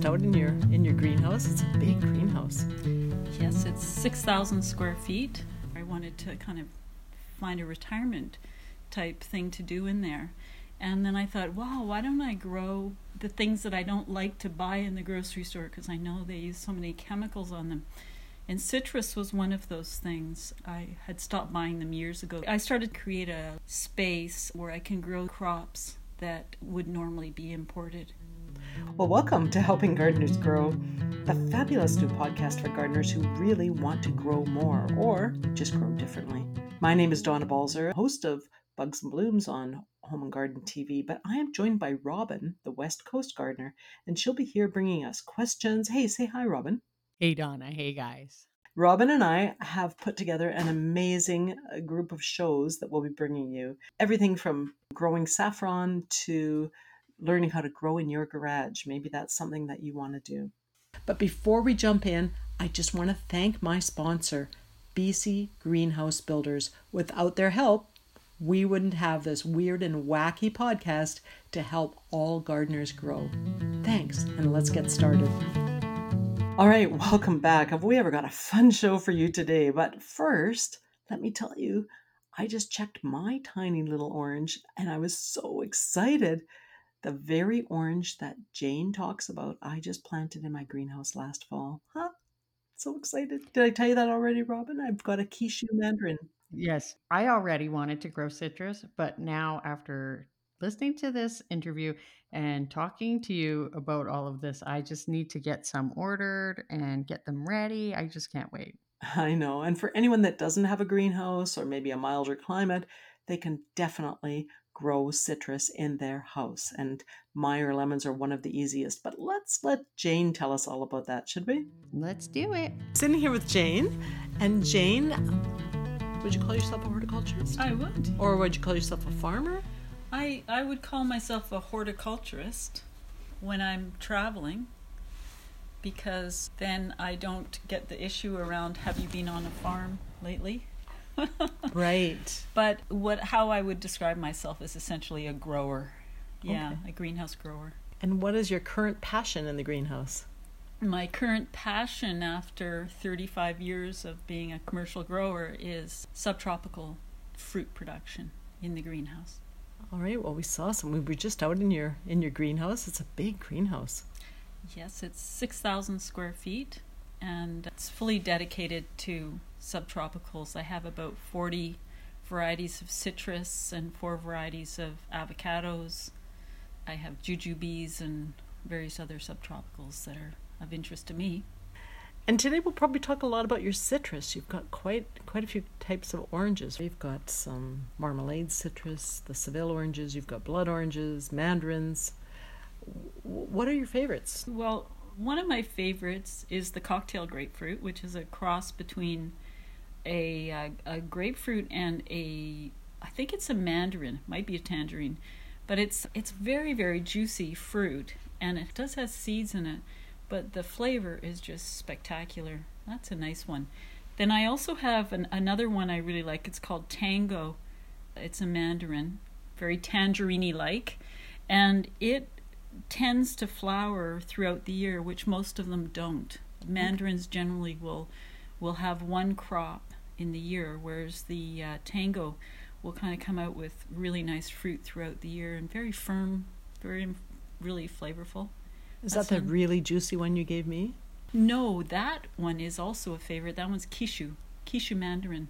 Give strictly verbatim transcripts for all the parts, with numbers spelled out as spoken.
just out in your in your greenhouse. It's a big greenhouse. Yes, it's six thousand square feet. I wanted to kind of find a retirement type thing to do in there. And then I thought, wow, why don't I grow the things that I don't like to buy in the grocery store because I know they use so many chemicals on them. And citrus was one of those things. I had stopped buying them years ago. I started to create a space where I can grow crops that would normally be imported. Well, welcome to Helping Gardeners Grow, a fabulous new podcast for gardeners who really want to grow more or just grow differently. My name is Donna Balzer, host of Bugs and Blooms on Home and Garden T V, but I am joined by Robin, the West Coast gardener, and she'll be here bringing us questions. Hey, say hi, Robin. Hey, Donna. Hey, guys. Robin and I have put together an amazing group of shows that we'll be bringing you. Everything from growing saffron to learning how to grow in your garage. Maybe that's something that you want to do. But before we jump in, I just want to thank my sponsor, B C Greenhouse Builders. Without their help, we wouldn't have this weird and wacky podcast to help all gardeners grow. Thanks, and let's get started. All right, welcome back. Have we ever got a fun show for you today? But first, let me tell you, I just checked my tiny little orange and I was so excited. The very orange that Jane talks about, I just planted in my greenhouse last fall. Huh? So excited. Did I tell you that already, Robin? I've got a Kishu mandarin. Yes, I already wanted to grow citrus, but now after listening to this interview and talking to you about all of this, I just need to get some ordered and get them ready. I just can't wait. I know. And for anyone that doesn't have a greenhouse or maybe a milder climate, they can definitely grow citrus in their house. And Meyer lemons are one of the easiest. But let's let Jane tell us all about that, should we? Let's do it. Sitting here with Jane. And Jane, would you call yourself a horticulturist? I would. Or would you call yourself a farmer? I, I would call myself a horticulturist when I'm traveling, because then I don't get the issue around, have you been on a farm lately? Right. But what how I would describe myself is essentially a grower. Yeah, Okay. a greenhouse grower. And what is your current passion in the greenhouse? My current passion after thirty-five years of being a commercial grower is subtropical fruit production in the greenhouse. All right. Well, we saw some. We were just out in your in your greenhouse. It's a big greenhouse. Yes, it's six thousand square feet, and it's fully dedicated to subtropicals. I have about forty varieties of citrus and four varieties of avocados. I have jujubes and various other subtropicals that are of interest to me. And today we'll probably talk a lot about your citrus. You've got quite quite a few types of oranges. You've got some marmalade citrus, the Seville oranges. You've got blood oranges, mandarins. W- What are your favorites? Well, one of my favorites is the cocktail grapefruit, which is a cross between a, uh, a grapefruit and a, I think it's a mandarin, might be a tangerine, but it's it's very, very juicy fruit, and it does have seeds in it, but the flavor is just spectacular. That's a nice one. Then I also have an, another one I really like. It's called Tango. It's a mandarin, very tangerine-like, and it tends to flower throughout the year, which most of them don't. Mandarins generally will will have one crop in the year, whereas the uh, Tango will kind of come out with really nice fruit throughout the year and very firm, very really flavorful. Is That's that the one. really juicy one you gave me? No, that one is also a favorite. That one's Kishu, Kishu mandarin.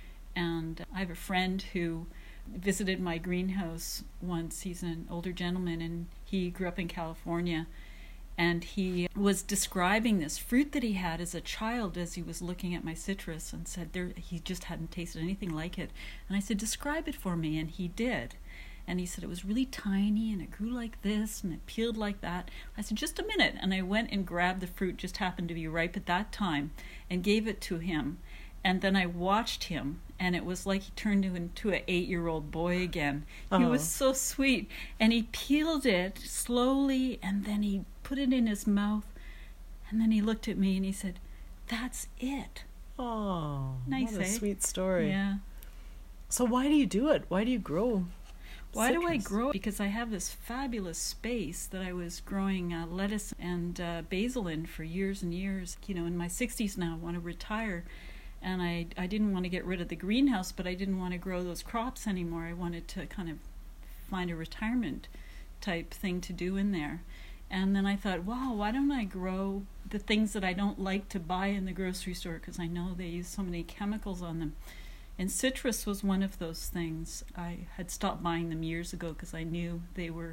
And I have a friend who visited my greenhouse once. He's an older gentleman, and he grew up in California. And he was describing this fruit that he had as a child as he was looking at my citrus, and said there he just hadn't tasted anything like it. And I said, describe it for me, and he did. And he said it was really tiny, and it grew like this, and it peeled like that. I said, just a minute. And I went and grabbed the fruit, just happened to be ripe at that time, and gave it to him. And then I watched him, and it was like he turned into an eight-year-old boy again. He Oh. was so sweet. And he peeled it slowly, and then he put it in his mouth. And then he looked at me, and he said, that's it. Oh, Nice, what a eh? sweet story. Yeah. So why do you do it? Why do you grow? Why do I citrus. grow? Because I have this fabulous space that I was growing uh, lettuce and uh, basil in for years and years. You know, in my sixties now, I want to retire. And I, I didn't want to get rid of the greenhouse, but I didn't want to grow those crops anymore. I wanted to kind of find a retirement type thing to do in there. And then I thought, wow, why don't I grow the things that I don't like to buy in the grocery store because I know they use so many chemicals on them. And citrus was one of those things. I had stopped buying them years ago because I knew they were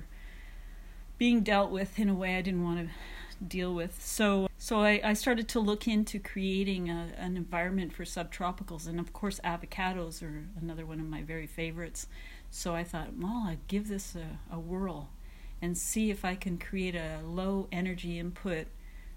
being dealt with in a way I didn't want to deal with. So so I, I started to look into creating a, an environment for subtropicals. And of course, avocados are another one of my very favorites. So I thought, well, I'd give this a, a whirl and see if I can create a low energy input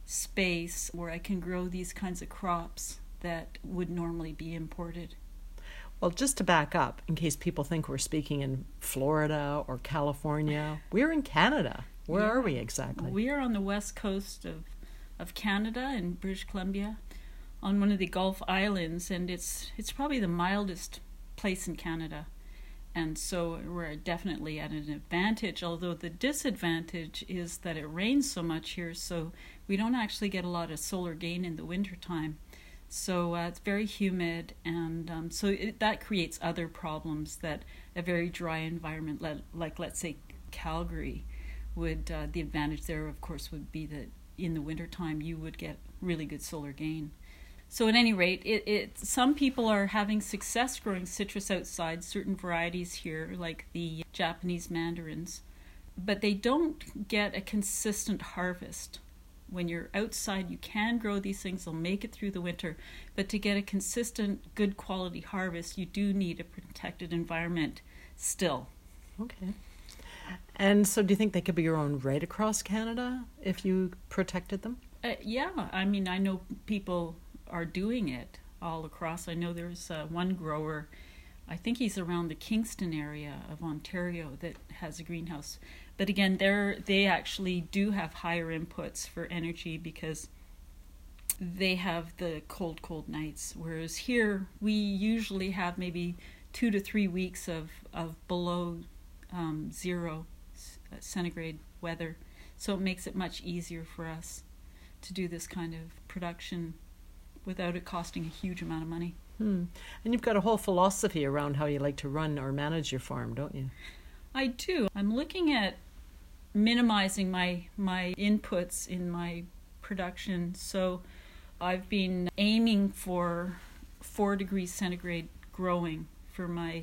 space where I can grow these kinds of crops that would normally be imported. Well, just to back up, in case people think we're speaking in Florida or California, we're in Canada. Where Yeah. are we exactly? We are on the west coast of, of Canada in British Columbia, on one of the Gulf Islands, and it's it's probably the mildest place in Canada. And so we're definitely at an advantage, although the disadvantage is that it rains so much here, so we don't actually get a lot of solar gain in the wintertime. So uh, it's very humid, and um, so it, that creates other problems that a very dry environment, like, like let's say Calgary, would, uh, the advantage there, of course, would be that in the wintertime you would get really good solar gain. So at any rate, it, it some people are having success growing citrus outside, certain varieties here, like the Japanese mandarins, but they don't get a consistent harvest. When you're outside, you can grow these things, they'll make it through the winter, but to get a consistent, good quality harvest, you do need a protected environment still. Okay. And so do you think they could be grown right across Canada if you protected them? Uh, yeah, I mean, I know people are doing it all across. I know there's uh, one grower, I think he's around the Kingston area of Ontario, that has a greenhouse. But again, they're, they actually do have higher inputs for energy because they have the cold, cold nights. Whereas here, we usually have maybe two to three weeks of, of below um, zero centigrade weather. So it makes it much easier for us to do this kind of production without it costing a huge amount of money. Hmm. And you've got a whole philosophy around how you like to run or manage your farm, don't you? I do. I'm looking at minimizing my my inputs in my production. So I've been aiming for four degrees centigrade growing for my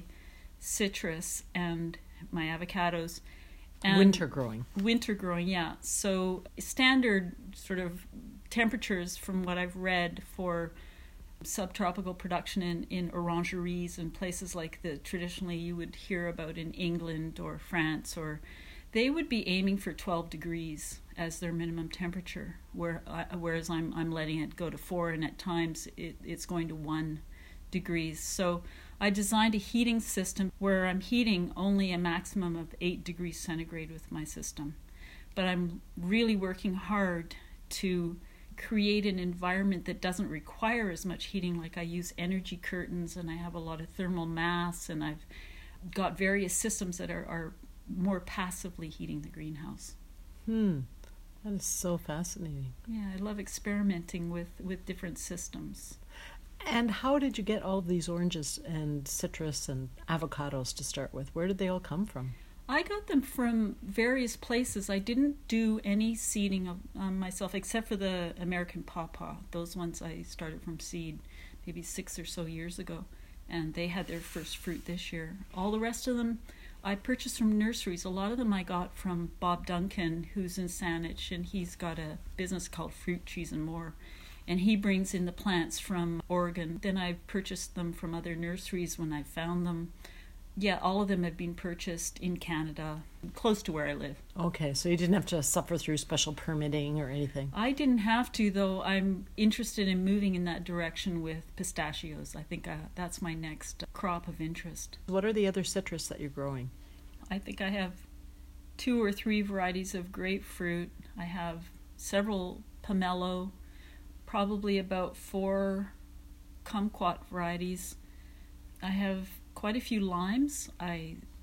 citrus and my avocados. And winter growing. Winter growing, yeah. So standard sort of temperatures from what I've read for subtropical production in, in orangeries and places like the traditionally you would hear about in England or France, or they would be aiming for twelve degrees as their minimum temperature, where uh, whereas I'm I'm letting it go to four, and at times it, it's going to one degrees. So I designed a heating system where I'm heating only a maximum of eight degrees centigrade with my system, but I'm really working hard to create an environment that doesn't require as much heating. Like I use energy curtains, and I have a lot of thermal mass, and I've got various systems that are, are more passively heating the greenhouse. Hmm. That is so fascinating. Yeah, I love experimenting with, with different systems. And how did you get all of these oranges and citrus and avocados to start with? Where did they all come from? I got them from various places. I didn't do any seeding of um, myself except for the American pawpaw. Those ones I started from seed maybe six or so years ago, and they had their first fruit this year. All the rest of them I purchased from nurseries. A lot of them I got from Bob Duncan, who's in Saanich, and he's got a business called Fruit, Cheese and More. And he brings in the plants from Oregon. Then I purchased them from other nurseries when I found them. Yeah, all of them have been purchased in Canada, close to where I live. Okay, so you didn't have to suffer through special permitting or anything? I didn't have to, though. I'm interested in moving in that direction with pistachios. I think uh, that's my next crop of interest. What are the other citrus that you're growing? I think I have two or three varieties of grapefruit. I have several pomelo, probably about four kumquat varieties. I have quite a few limes. I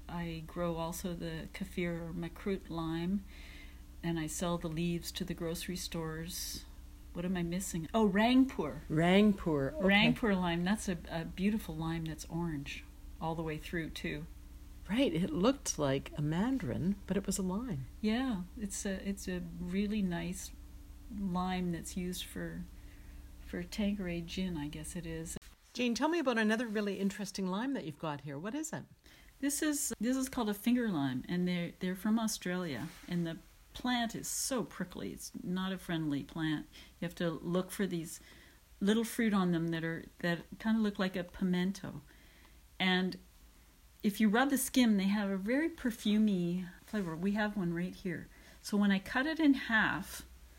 I grow also the Kaffir or Makrut lime, and I sell the leaves to the grocery stores. What am I missing? Oh, Rangpur. Rangpur. Okay. Rangpur lime. That's a, a beautiful lime that's orange all the way through too. Right. It looked like a mandarin, but it was a lime. Yeah, it's a it's a really nice lime that's used for for Tanqueray gin, I guess it is. Jane, tell me about another really interesting lime that you've got here. What is it? This is this is called a finger lime, and they're they're from Australia, and the plant is so prickly. It's not a friendly plant. You have to look for these little fruit on them that are that kind of look like a pimento. And if you rub the skin, they have a very perfumey flavor. We have one right here. So when I cut it in half,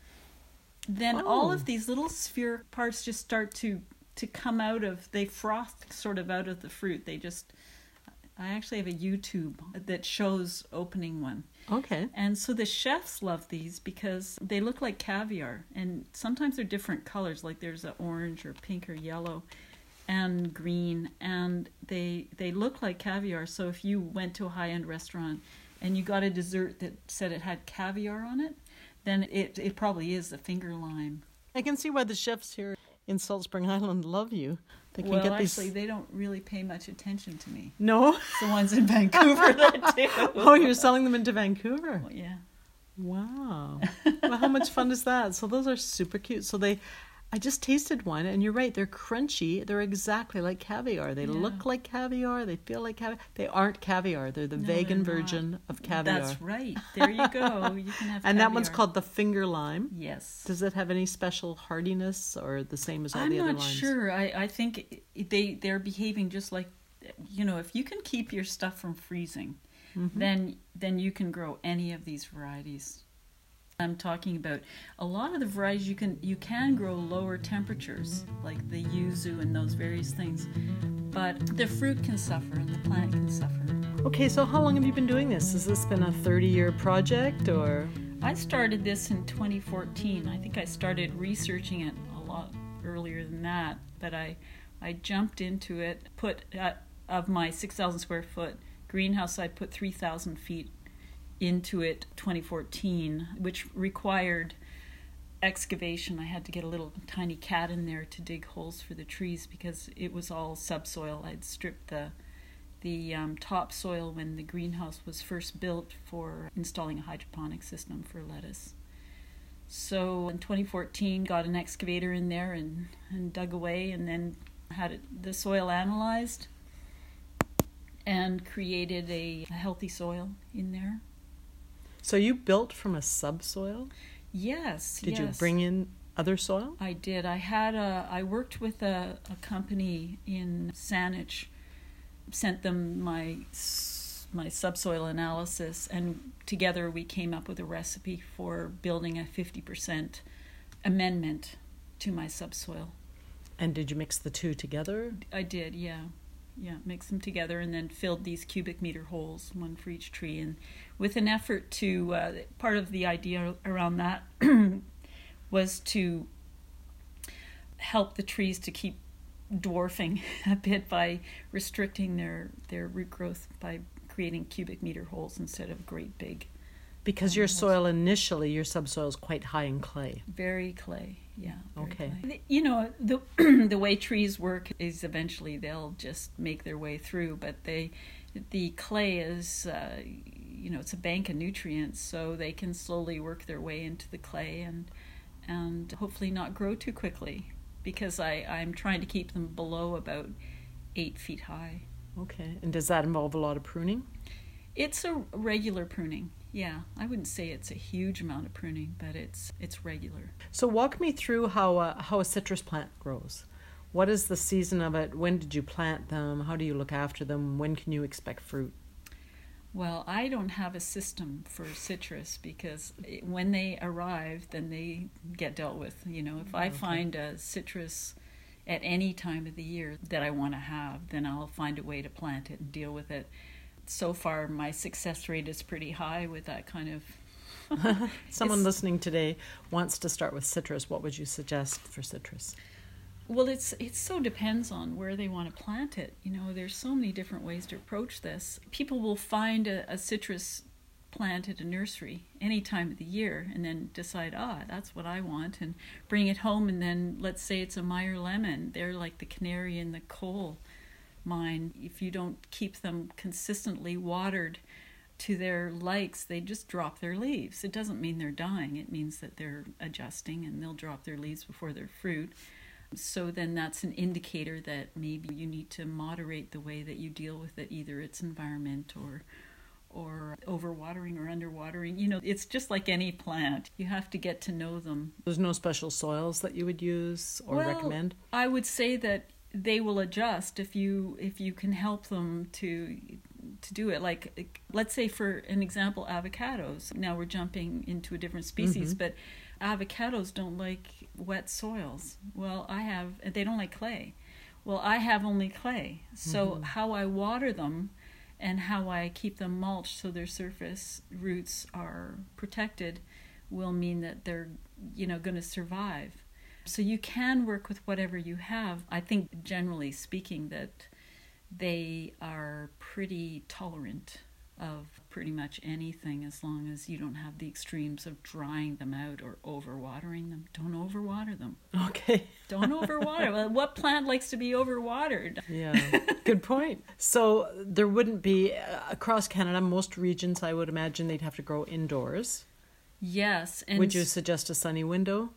then Oh. all of these little spheric parts just start to to come out of, they froth sort of out of the fruit. They just, I actually have a YouTube that shows opening one. Okay. And so the chefs love these because they look like caviar, and sometimes they're different colors, like there's an orange or pink or yellow and green, and they they look like caviar. So if you went to a high-end restaurant and you got a dessert that said it had caviar on it, then it, it probably is the finger lime. I can see why the chefs here in Salt Spring Island love you. They can Well, get actually, these. they don't really pay much attention to me. No. It's the ones in Vancouver that do. Oh, you're selling them into Vancouver. Well, yeah. Wow. Well, how much fun is that? So those are super cute. So they, I just tasted one, and you're right. They're crunchy. They're exactly like caviar. They Yeah. look like caviar. They feel like caviar. They aren't caviar. They're the No, vegan they're not. version of caviar. That's right. There you go. You can have And that one's caviar. called the finger lime. Yes. Does it have any special hardiness or the same as all I'm the other not limes? sure. I, I think they, they're behaving just like, you know, if you can keep your stuff from freezing, Mm-hmm. then then you can grow any of these varieties. I'm talking about a lot of the varieties you can you can grow lower temperatures, like the yuzu and those various things, but the fruit can suffer and the plant can suffer. Okay, so how long have you been doing this? Has this been a thirty-year project or? I started this in twenty fourteen. I think I started researching it a lot earlier than that, but I I jumped into it, put uh, of my six thousand square foot greenhouse, I put three thousand feet into it twenty fourteen, which required excavation. I had to get a little tiny cat in there to dig holes for the trees because it was all subsoil. I'd stripped the the um, topsoil when the greenhouse was first built for installing a hydroponic system for lettuce. So in twenty fourteen, got an excavator in there and, and dug away, and then had it, the soil analyzed and created a, a healthy soil in there. So you built from a subsoil? Yes. Did yes. you bring in other soil? I did. I had a. I worked with a, a company in Saanich, sent them my my subsoil analysis, and together we came up with a recipe for building a fifty percent amendment to my subsoil. And did you mix the two together? I did, yeah. Yeah, mix them together and then filled these cubic meter holes, one for each tree. And with an effort to, uh, part of the idea around that was to help the trees to keep dwarfing a bit by restricting their, their root growth by creating cubic meter holes instead of great big. Because your soil initially, your subsoil is quite high in clay. Very clay, yeah. Very Okay. clay. You know, the the way trees work is eventually they'll just make their way through, but they, the clay is, uh, you know, it's a bank of nutrients, so they can slowly work their way into the clay and and hopefully not grow too quickly, because I, I'm trying to keep them below about eight feet high. Okay. And does that involve a lot of pruning? It's a regular pruning. Yeah, I wouldn't say it's a huge amount of pruning, but it's it's regular. So walk me through how a, how a citrus plant grows. What is the season of it? When did you plant them? How do you look after them? When can you expect fruit? Well, I don't have a system for citrus because it, when they arrive, then they get dealt with. You know, if I Okay. find a citrus at any time of the year that I want to have, then I'll find a way to plant it and deal with it. So far, my success rate is pretty high with that kind of... Someone It's- listening today wants to start with citrus. What would you suggest for citrus? Well, it's it so depends on where they want to plant it. You know, there's so many different ways to approach this. People will find a, a citrus plant at a nursery any time of the year and then decide, ah, that's what I want, and bring it home. And then let's say it's a Meyer lemon. They're like the canary in the coal mine. If you don't keep them consistently watered to their likes, they just drop their leaves. It doesn't mean they're dying. It means that they're adjusting, and they'll drop their leaves before their fruit. So then that's an indicator that maybe you need to moderate the way that you deal with it. Either it's environment or or overwatering or underwatering. You know, it's just like any plant. You have to get to know them. There's no special soils that you would use or well, recommend? I would say that they will adjust if you if you can help them to to do it. Like, let's say for an example, avocados. Now we're jumping into a different species, mm-hmm. but avocados don't like wet soils. Well, I have, they don't like clay. Well, I have only clay. So mm-hmm. how I water them and how I keep them mulched so their surface roots are protected will mean that they're, you know, going to survive. So you can work with whatever you have. I think generally speaking that they are pretty tolerant of pretty much anything as long as you don't have the extremes of drying them out or overwatering them. Don't overwater them. Okay. Don't overwater. Well, what plant likes to be overwatered? Yeah, good point. So there wouldn't be, uh, across Canada, most regions, I would imagine they'd have to grow indoors. Yes. And would you suggest a sunny window?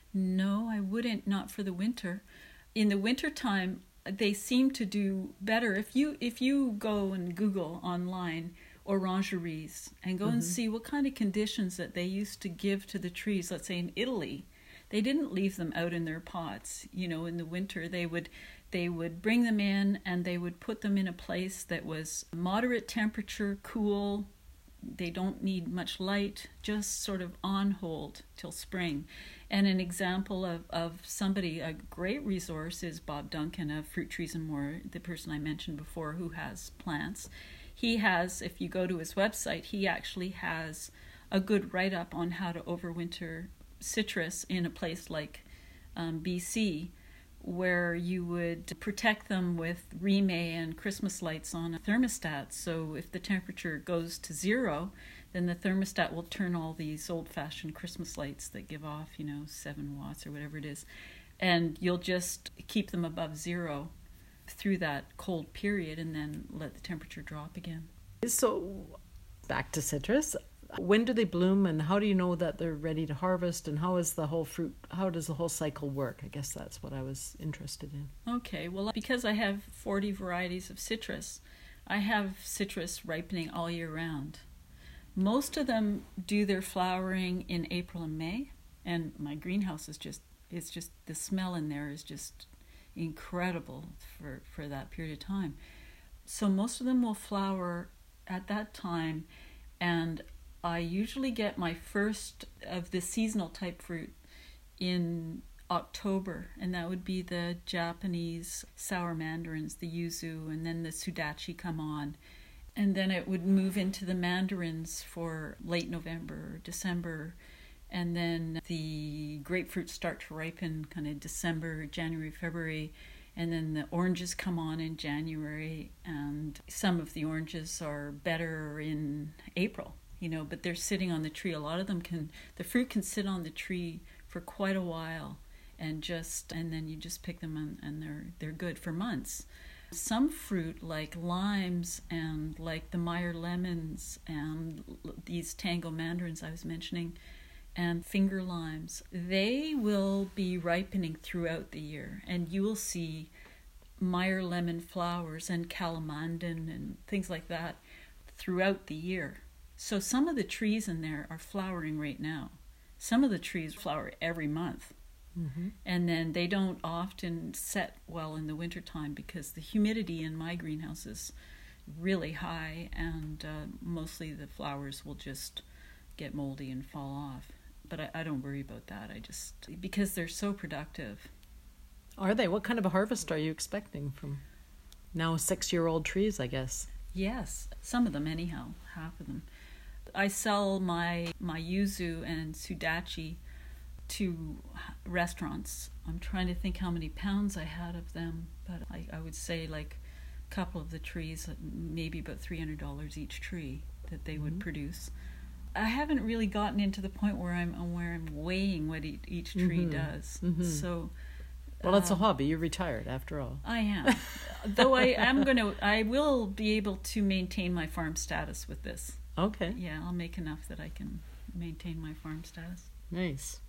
No, I wouldn't, not for the winter. In the wintertime, they seem to do better. If you if you go and Google online orangeries and go mm-hmm. and see what kind of conditions that they used to give to the trees, let's say in Italy, they didn't leave them out in their pots. You know, in the winter, they would they would bring them in and they would put them in a place that was moderate temperature, cool. They don't need much light, just sort of on hold till spring. And an example of, of somebody, a great resource is Bob Duncan of Fruit Trees and More, the person I mentioned before who has plants. He has, if you go to his website, he actually has a good write-up on how to overwinter citrus in a place like um, B C, where you would protect them with Rime and Christmas lights on a thermostat. So if the temperature goes to zero, then the thermostat will turn all these old-fashioned Christmas lights that give off, you know, seven watts or whatever it is. And you'll just keep them above zero through that cold period and then let the temperature drop again. So back to citrus. When do they bloom and how do you know that they're ready to harvest, and how is the whole fruit, how does the whole cycle work? I guess that's what I was interested in. Okay, well, because I have forty varieties of citrus, I have citrus ripening all year round. Most of them do their flowering in April and May, and my greenhouse is just, it's just, the smell in there is just incredible for, for that period of time. So most of them will flower at that time, and I usually get my first of the seasonal type fruit in October, and that would be the Japanese sour mandarins, the yuzu, and then the sudachi come on. And then it would move into the mandarins for late November, December, and then the grapefruits start to ripen kind of December, January, February, and then the oranges come on in January, and some of the oranges are better in April. You know, but they're sitting on the tree. A lot of them can, the fruit can sit on the tree for quite a while, and just, and then you just pick them and, and they're they're good for months. Some fruit like limes and like the Meyer lemons and these tango mandarins I was mentioning, and finger limes, they will be ripening throughout the year, and you will see Meyer lemon flowers and calamandin and things like that throughout the year. So some of the trees in there are flowering right now. Some of the trees flower every month. Mm-hmm. And then they don't often set well in the wintertime because the humidity in my greenhouse is really high, and uh, mostly the flowers will just get moldy and fall off. But I, I don't worry about that. I just, because they're so productive. Are they? What kind of a harvest are you expecting from now six-year-old trees, I guess? Yes, some of them anyhow, half of them. I sell my my yuzu and sudachi to restaurants. I'm trying to think how many pounds I had of them, but I, I would say like a couple of the trees, maybe about three hundred dollars each tree that they would mm-hmm. produce. I haven't really gotten into the point where I'm where I'm weighing what each, each tree mm-hmm. does. Mm-hmm. So, well, it's um, a hobby. You're retired, after all. I am, though. I am going to. I will be able to maintain my farm status with this. Okay. Yeah, I'll make enough that I can maintain my farm status. Nice.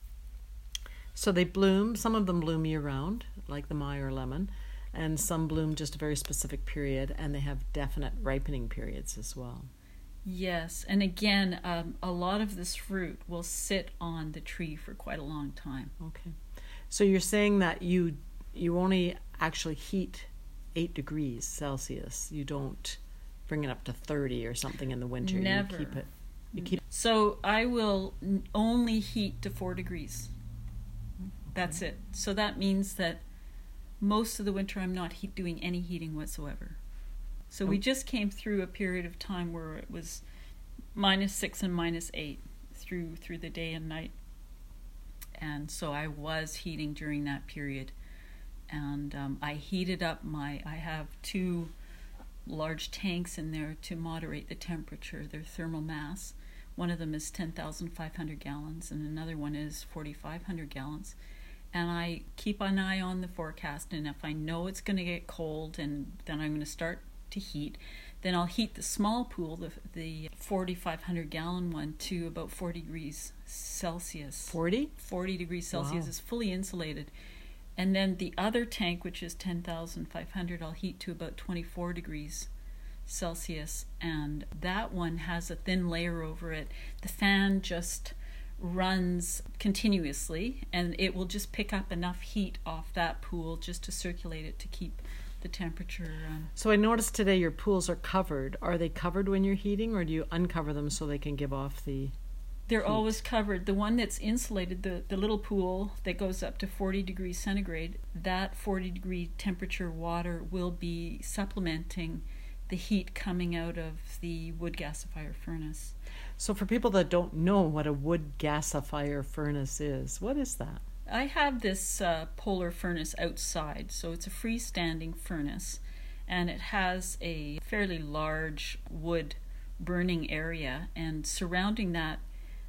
So they bloom. Some of them bloom year round, like the Meyer lemon, and some bloom just a very specific period, and they have definite ripening periods as well. Yes, and again, um, a lot of this fruit will sit on the tree for quite a long time. Okay. So you're saying that you you only actually heat eight degrees Celsius. You don't bring it up to thirty or something in the winter. Never. You keep it. You keep. So I will only heat to four degrees. That's it. So that means that most of the winter I'm not heat doing any heating whatsoever. So we just came through a period of time where it was minus six and minus eight through through the day and night. And so I was heating during that period. And um, I heated up my, I have two large tanks in there to moderate the temperature, their thermal mass. One of them is ten thousand five hundred gallons and another one is forty-five hundred gallons. And I keep an eye on the forecast, and if I know it's going to get cold and then I'm going to start to heat, then I'll heat the small pool, the the forty-five hundred gallon one, to about forty degrees Celsius. forty? forty degrees Celsius. Wow. Is fully insulated. And then the other tank, which is ten thousand five hundred, I'll heat to about twenty-four degrees Celsius. And that one has a thin layer over it. The fan just runs continuously, and it will just pick up enough heat off that pool just to circulate it to keep the temperature. Um, so I noticed today your pools are covered. Are they covered when you're heating, or do you uncover them so they can give off the They're heat? Always covered. The one that's insulated, the, the little pool that goes up to forty degrees centigrade, that forty degree temperature water will be supplementing the heat coming out of the wood gasifier furnace. So for people that don't know what a wood gasifier furnace is, what is that? I have this uh, polar furnace outside, so it's a freestanding furnace, and it has a fairly large wood burning area, and surrounding that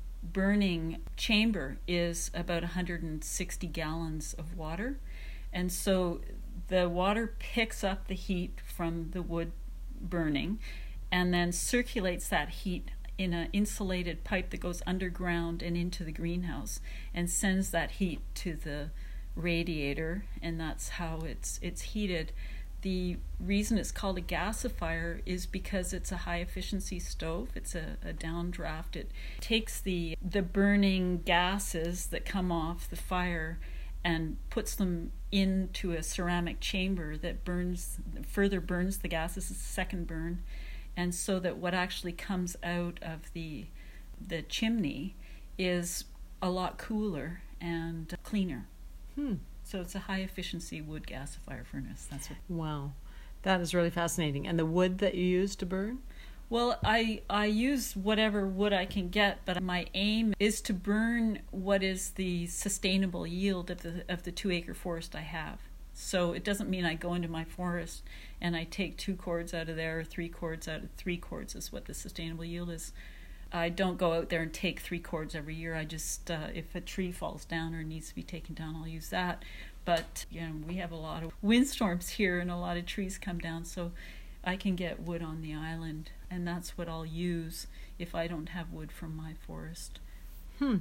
burning chamber is about one hundred sixty gallons of water, and so the water picks up the heat from the wood burning and then circulates that heat in an insulated pipe that goes underground and into the greenhouse and sends that heat to the radiator, and that's how it's it's heated. The reason it's called a gasifier is because it's a high efficiency stove. It's a, a downdraft. It takes the the burning gases that come off the fire and puts them into a ceramic chamber that burns further burns the gases. It's a second burn. And so that what actually comes out of the the chimney is a lot cooler and cleaner. Hmm. So it's a high efficiency wood gasifier furnace. That's what. Wow, that is really fascinating. And the wood that you use to burn? Well, I I use whatever wood I can get, but my aim is to burn what is the sustainable yield of the of the two acre forest I have. So it doesn't mean I go into my forest and I take two cords out of there, or three cords out of three cords is what the sustainable yield is. I don't go out there and take three cords every year. I just, uh, if a tree falls down or needs to be taken down, I'll use that. But, you know, we have a lot of windstorms here and a lot of trees come down, so I can get wood on the island, and that's what I'll use if I don't have wood from my forest. Hmm.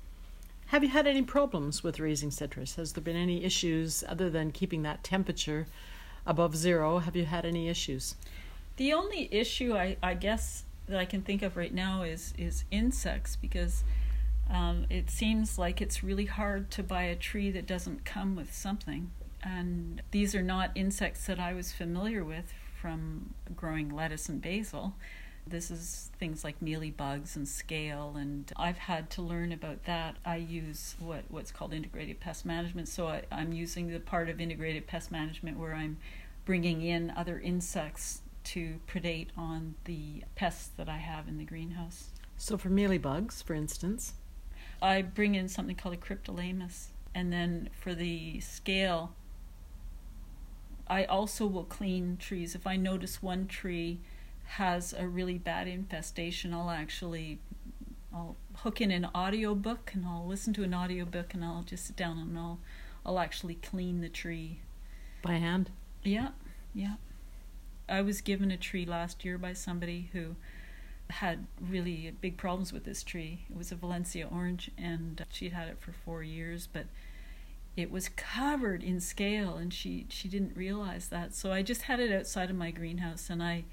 Have you had any problems with raising citrus? Has there been any issues other than keeping that temperature above zero? Have you had any issues? The only issue I, I guess that I can think of right now is, is insects, because um, it seems like it's really hard to buy a tree that doesn't come with something. And these are not insects that I was familiar with from growing lettuce and basil. This is things like mealybugs and scale, and I've had to learn about that. I use what, what's called integrated pest management, so I, I'm using the part of integrated pest management where I'm bringing in other insects to predate on the pests that I have in the greenhouse. So for mealybugs, for instance? I bring in something called a cryptolaemus. And then for the scale, I also will clean trees. If I notice one tree has a really bad infestation, I'll actually I'll hook in an audio book and I'll listen to an audio book and I'll just sit down and I'll I'll actually clean the tree. By hand? Yeah, yeah. I was given a tree last year by somebody who had really big problems with this tree. It was a Valencia orange, and she'd had it for four years, but it was covered in scale, and she, she didn't realize that. So I just had it outside of my greenhouse, and I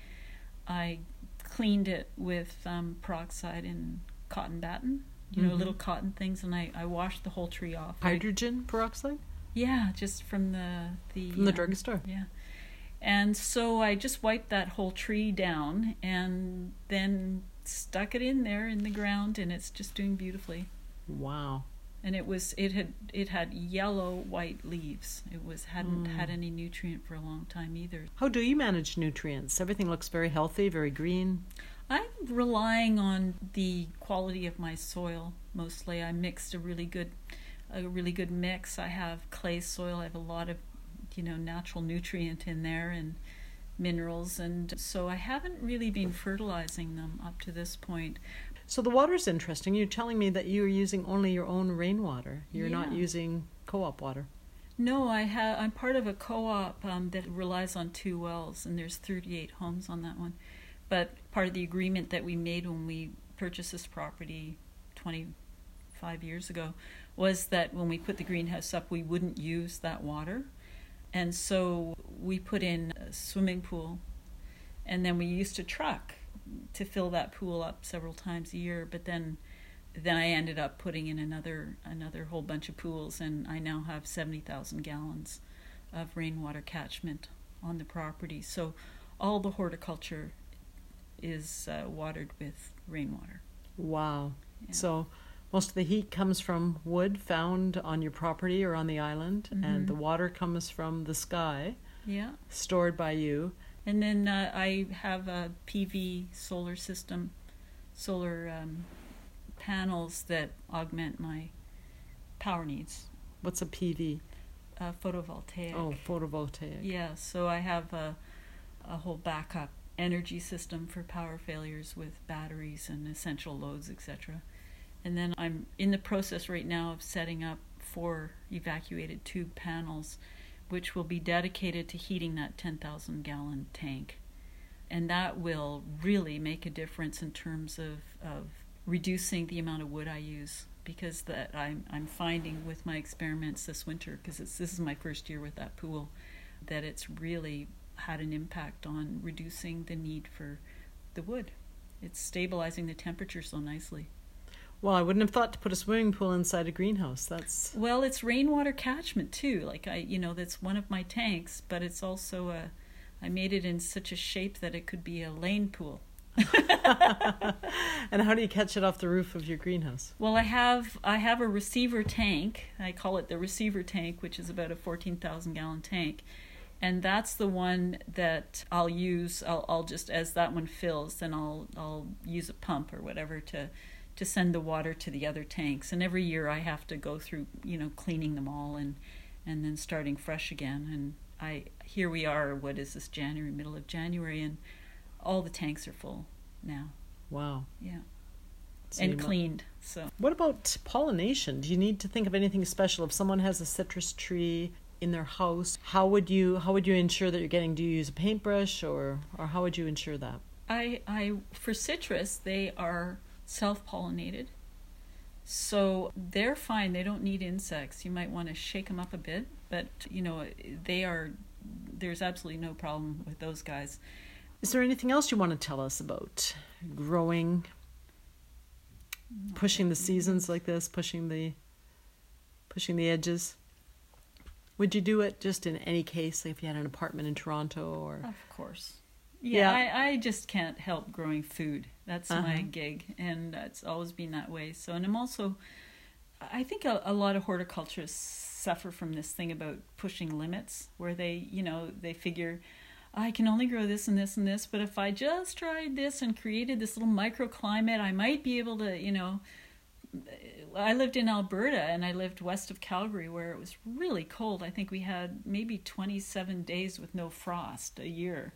I cleaned it with um, peroxide and cotton batten, you know, Mm-hmm. little cotton things, and I, I washed the whole tree off. Hydrogen peroxide? Yeah, just from the... the From the um, drugstore? Yeah. And so I just wiped that whole tree down and then stuck it in there in the ground, and it's just doing beautifully. Wow. And it was it had it had yellow white leaves. It was hadn't Mm. had any nutrient for a long time either. How do you manage nutrients? Everything looks very healthy, very green. I'm relying on the quality of my soil mostly. I mixed a really good a really good mix. I have clay soil. I have a lot of, you know, natural nutrient in there and minerals, and so I haven't really been fertilizing them up to this point. So the water's interesting. You're telling me that you're using only your own rainwater. You're not Yeah. using co-op water. No, I have. I'm part of a co-op um, that relies on two wells, and there's thirty-eight homes on that one. But part of the agreement that we made when we purchased this property twenty-five years ago was that when we put the greenhouse up, we wouldn't use that water. And so we put in a swimming pool, and then we used a truck to fill that pool up several times a year. But then, then I ended up putting in another another whole bunch of pools, and I now have seventy thousand gallons of rainwater catchment on the property. So all the horticulture is uh, watered with rainwater. Wow. Yeah. So most of the heat comes from wood found on your property or on the island, Mhm. and the water comes from the sky, Yeah. stored by you. And then uh, I have a P V solar system, solar um, panels that augment my power needs, What's a P V? uh, photovoltaic. Oh, photovoltaic. Yeah, so I have a, a whole backup energy system for power failures with batteries and essential loads, et cetera. And then I'm in the process right now of setting up four evacuated tube panels, which will be dedicated to heating that ten thousand gallon tank. And that will really make a difference in terms of, of reducing the amount of wood I use, because that I'm, I'm finding with my experiments this winter, because this is my first year with that pool, that it's really had an impact on reducing the need for the wood. It's stabilizing the temperature so nicely. Well, I wouldn't have thought to put a swimming pool inside a greenhouse. That's Well, it's rainwater catchment too. Like I, you know, that's one of my tanks, but it's also a, I made it in such a shape that it could be a lane pool. And how do you catch it off the roof of your greenhouse? Well, I have I have a receiver tank. I call it the receiver tank, which is about a fourteen thousand gallon tank. And that's the one that I'll use. I'll, I'll just, as that one fills, then I'll I'll use a pump or whatever to to send the water to the other tanks. And every year I have to go through, you know, cleaning them all and and then starting fresh again. And I here we are, what is this, January, middle of January, and all the tanks are full now. Wow. Yeah. So And you mu- cleaned. So What about pollination? Do you need to think of anything special? If someone has a citrus tree in their house, how would you how would you ensure that you're getting, do you use a paintbrush, or or how would you ensure that? I I for citrus, they are self-pollinated. So they're fine. They don't need insects. You might want to shake them up a bit, but you know, they are there's absolutely no problem with those guys. Is there anything else you want to tell us about growing, pushing the seasons like this, pushing the pushing the edges? Would you do it just in any case, like if you had an apartment in Toronto or? Of course. Yeah, Yeah. I, I just can't help growing food. That's Uh-huh. my gig, and it's always been that way. So, and I'm also, I think a, a lot of horticulturists suffer from this thing about pushing limits, where they, you know, they figure, I can only grow this and this and this, but if I just tried this and created this little microclimate, I might be able to, you know, I lived in Alberta, and I lived west of Calgary, where it was really cold. I think we had maybe twenty-seven days with no frost a year.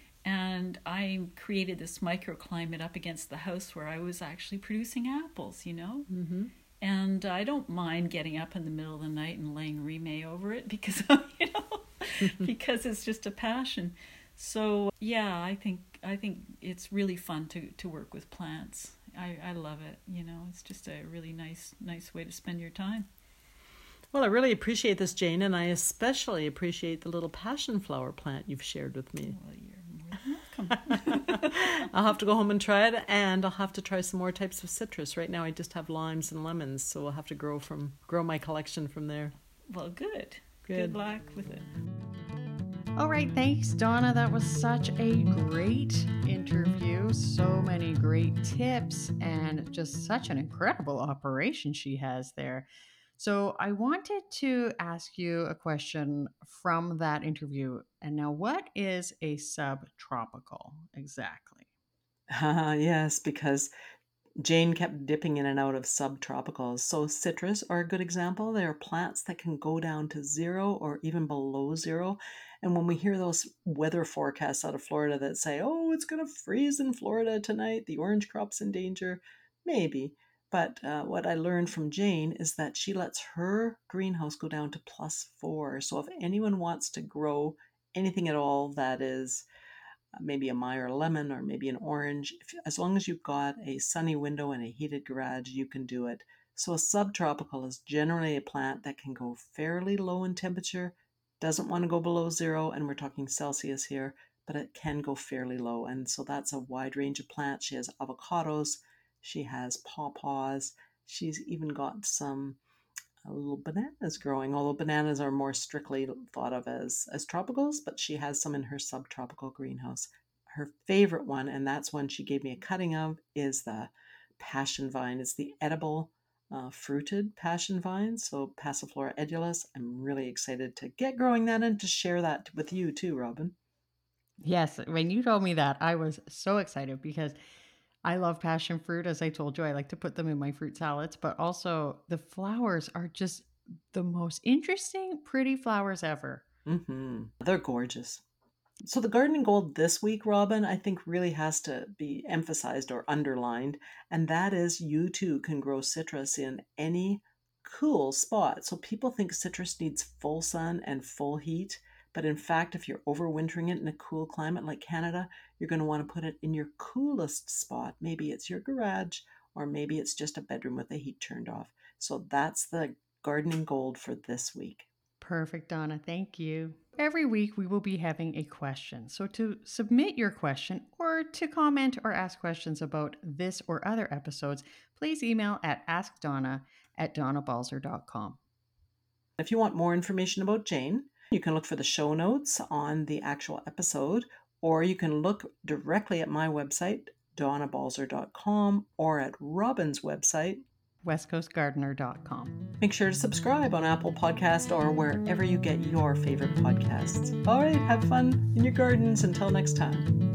And I created this microclimate up against the house where I was actually producing apples, you know? Mm-hmm. And I don't mind getting up in the middle of the night and laying Rimet over it because, you know, because it's just a passion. So, yeah, I think I think it's really fun to, to work with plants. I, I love it, you know. It's just a really nice nice way to spend your time. Well, I really appreciate this, Jane, and I especially appreciate the little passion flower plant you've shared with me. Well, you're more than welcome. I'll have to go home and try it, and I'll have to try some more types of citrus. Right now I just have limes and lemons, so we'll have to grow from grow my collection from there. Well, good. Good. Good luck with it. All right, thanks, Donna. That was such a great interview. So many great tips and just such an incredible operation she has there. So I wanted to ask you a question from that interview. And now, what is a subtropical exactly? Uh, yes, because Jane kept dipping in and out of subtropicals. So citrus are a good example. They are plants that can go down to zero or even below zero. And when we hear those weather forecasts out of Florida that say, oh, it's going to freeze in Florida tonight, the orange crop's in danger, maybe. But uh, what I learned from Jane is that she lets her greenhouse go down to plus four. So if anyone wants to grow anything at all that is maybe a Meyer lemon or maybe an orange, if, as long as you've got a sunny window and a heated garage, you can do it. So a subtropical is generally a plant that can go fairly low in temperature, doesn't want to go below zero, and we're talking Celsius here, but it can go fairly low. And so that's a wide range of plants. She has avocados, she has pawpaws, she's even got some uh, little bananas growing, although bananas are more strictly thought of as, as tropicals, but she has some in her subtropical greenhouse. Her favorite one, and that's one she gave me a cutting of, is the passion vine. It's the edible uh, fruited passion vine, so Passiflora edulis. I'm really excited to get growing that and to share that with you too, Robin. Yes, when you told me that, I was so excited because I love passion fruit. As I told you, I like to put them in my fruit salads, but also the flowers are just the most interesting, pretty flowers ever. Mm-hmm. They're gorgeous. So the gardening gold this week, Robin, I think really has to be emphasized or underlined, and that is you too can grow citrus in any cool spot. So people think citrus needs full sun and full heat, but in fact, if you're overwintering it in a cool climate like Canada, you're going to want to put it in your coolest spot. Maybe it's your garage, or maybe it's just a bedroom with the heat turned off. So that's the gardening gold for this week. Perfect, Donna. Thank you. Every week we will be having a question. So to submit your question or to comment or ask questions about this or other episodes, please email at askdonna at donnabalzer dot com. If you want more information about Jane, you can look for the show notes on the actual episode, or you can look directly at my website, donna balzer dot com, or at Robin's website, west coast gardener dot com. Make sure to subscribe on Apple Podcast or wherever you get your favorite podcasts. All right, have fun in your gardens. Until next time.